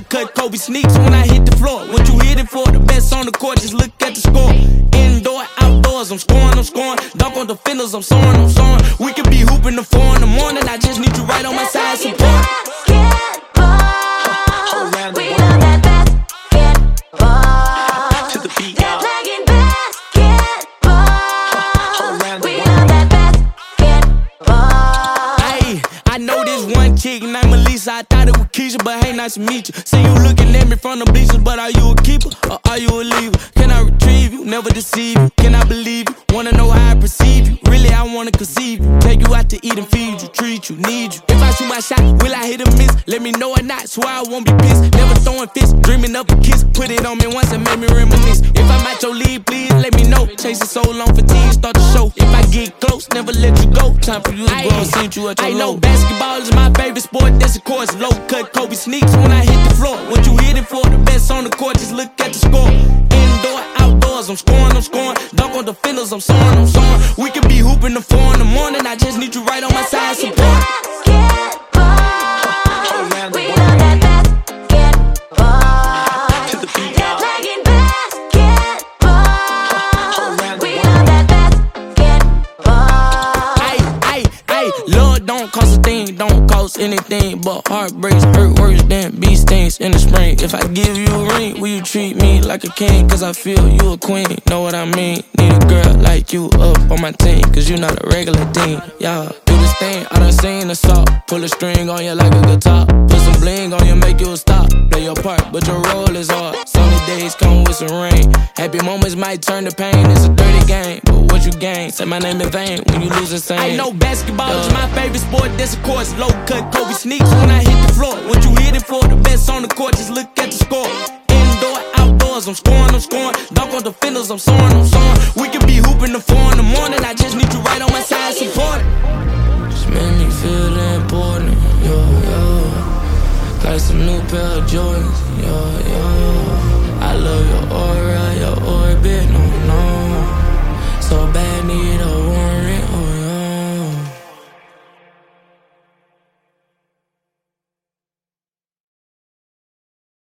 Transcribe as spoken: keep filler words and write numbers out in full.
cut Kobe sneaks when I hit the floor. What you hitting for? The best on the court, just look at the score. Indoor, outdoors, I'm scoring, I'm scoring. Dunk on defenders, I'm soaring, I'm soaring. We could be hooping the four in the morning. I just need you right on my side, support. Chick named Melissa, I thought it was Keisha, but hey, nice to meet you. See you looking at me from the bleachers, but are you a keeper or are you a leaver? Can I retrieve you, never deceive you? Can I believe you? Wanna know how I perceive you? Really, I wanna conceive you. Take you out to eat and feed you, treat you, need you. If I shoot my shot, will I hit or miss? Let me know or not, so I won't be pissed. Never throwing fists, dreaming of a kiss. Put it on me once and make me reminisce. If I'm at your lead, please let me know. Chasing so long, fatigue, start the show. If I get close, never let you go. Time for you to go and send you at your low. I know basketball is my favorite sport, that's of course. Low cut Kobe sneaks when I hit the floor. What you hitting for? The best on the court, just look at the score. Indoor, outdoors, I'm scoring, I'm scoring. Dunk on defenders, I'm soaring, I'm soaring. We could be hooping the four in the morning. I just need you right on my side, support. Don't cost a thing, don't cost anything but heartbreaks, hurt worse than bee stings in the spring. If I give you a ring, will you treat me like a king? Cause I feel you a queen, know what I mean? Need a girl like you up on my team, cause you not a regular thing. Y'all do this thing, I done seen the salt. Pull a string on you like a guitar. Put some bling on you, make you stop. Play your part, but your role is hard. Sunny days come with some rain. Happy moments might turn to pain. It's a dirty game, but what you gain? Say my name in vain when you lose insane. I know basketball is my favorite sport, that's of course. Low cut Kobe sneaks when I hit the floor. What you hitting for? The best on the court, just look at the score. Indoor, outdoors, I'm scoring, I'm scoring. Dunk on defenders, I'm soaring, I'm soaring. We could be hooping the four in the morning. I just need you right on my side, support. Just make me feel important, yo, yo. Like some new pair of Jordans, yo, yo. I love your aura, your orbit, no, no.